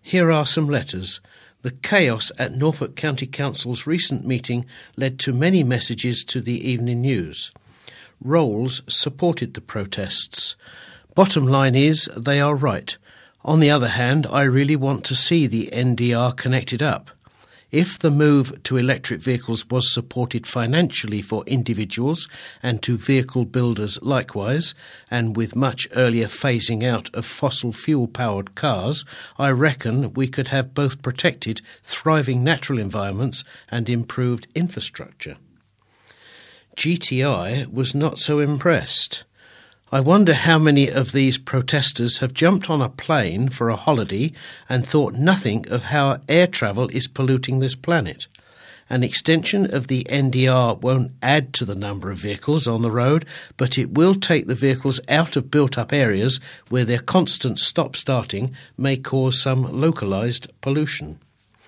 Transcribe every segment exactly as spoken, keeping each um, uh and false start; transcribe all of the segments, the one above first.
Here are some letters. The chaos at Norfolk County Council's recent meeting led to many messages to the Evening News. Rolls supported the protests. Bottom line is, they are right. On the other hand, I really want to see the N D R connected up. If the move to electric vehicles was supported financially for individuals and to vehicle builders likewise, and with much earlier phasing out of fossil fuel-powered cars, I reckon we could have both protected, thriving natural environments and improved infrastructure. G T I was not so impressed. I wonder how many of these protesters have jumped on a plane for a holiday and thought nothing of how air travel is polluting this planet. An extension of the N D R won't add to the number of vehicles on the road, but it will take the vehicles out of built-up areas where their constant stop-starting may cause some localised pollution.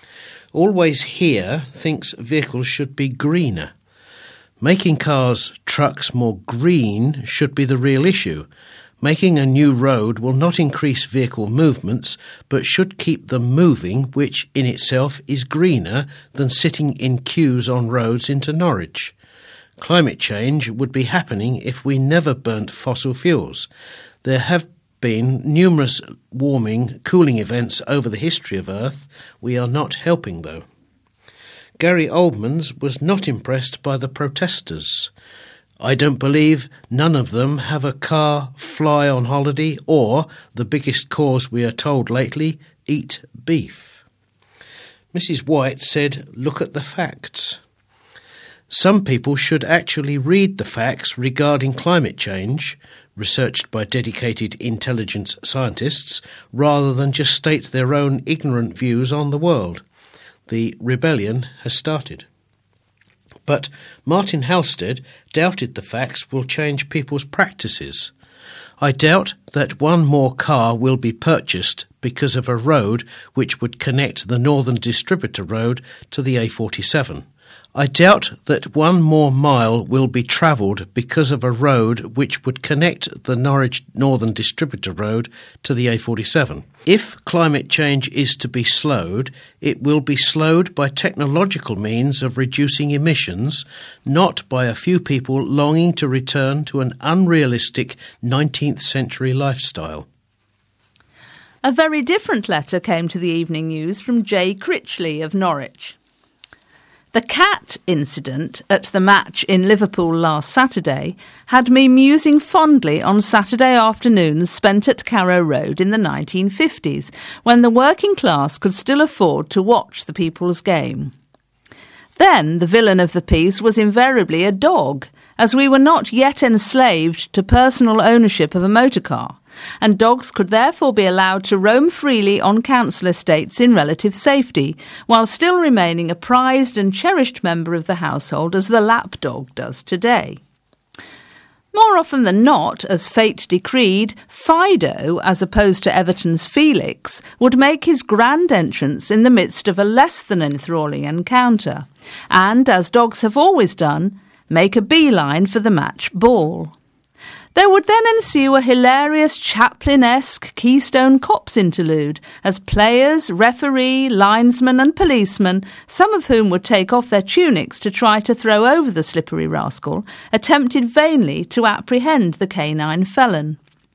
Always Here thinks vehicles should be greener. Making cars, trucks more green should be the real issue. Making a new road will not increase vehicle movements, but should keep them moving, which in itself is greener than sitting in queues on roads into Norwich. Climate change would be happening if we never burnt fossil fuels. There have been numerous warming, cooling events over the history of Earth. We are not helping, though. Gary Oldmans was not impressed by the protesters. I don't believe none of them have a car, fly on holiday, or, the biggest cause we are told lately, eat beef. Missus White said, look at the facts. Some people should actually read the facts regarding climate change, researched by dedicated intelligence scientists, rather than just state their own ignorant views on the world. The rebellion has started. But Martin Halstead doubted the facts will change people's practices. I doubt that one more car will be purchased because of a road which would connect the Northern Distributor Road to the A forty-seven. I doubt that one more mile will be travelled because of a road which would connect the Norwich Northern Distributor Road to the A forty-seven. If climate change is to be slowed, it will be slowed by technological means of reducing emissions, not by a few people longing to return to an unrealistic nineteenth century lifestyle. A very different letter came to the Evening News from Jay Critchley of Norwich. The cat incident at the match in Liverpool last Saturday had me musing fondly on Saturday afternoons spent at Carrow Road in the nineteen fifties, when the working class could still afford to watch the people's game. Then the villain of the piece was invariably a dog, as we were not yet enslaved to personal ownership of a motor car, and dogs could therefore be allowed to roam freely on council estates in relative safety, while still remaining a prized and cherished member of the household as the lapdog does today. More often than not, as fate decreed, Fido, as opposed to Everton's Felix, would make his grand entrance in the midst of a less than enthralling encounter, and, as dogs have always done, make a beeline for the match ball. There would then ensue a hilarious Chaplin-esque Keystone Cops interlude, as players, referee, linesman and policemen, some of whom would take off their tunics to try to throw over the slippery rascal, attempted vainly to apprehend the canine felon.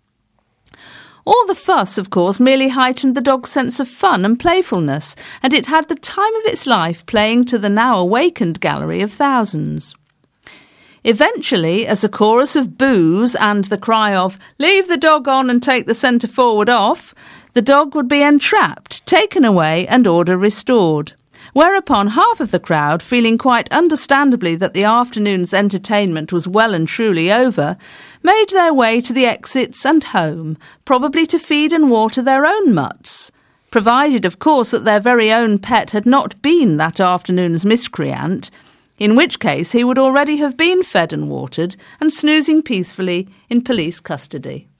All the fuss, of course, merely heightened the dog's sense of fun and playfulness, and it had the time of its life playing to the now awakened gallery of thousands. Eventually, as a chorus of boos and the cry of, "Leave the dog on and take the centre forward off," the dog would be entrapped, taken away and order restored. Whereupon half of the crowd, feeling quite understandably that the afternoon's entertainment was well and truly over, made their way to the exits and home, probably to feed and water their own mutts, provided, of course, that their very own pet had not been that afternoon's miscreant, in which case he would already have been fed and watered and snoozing peacefully in police custody.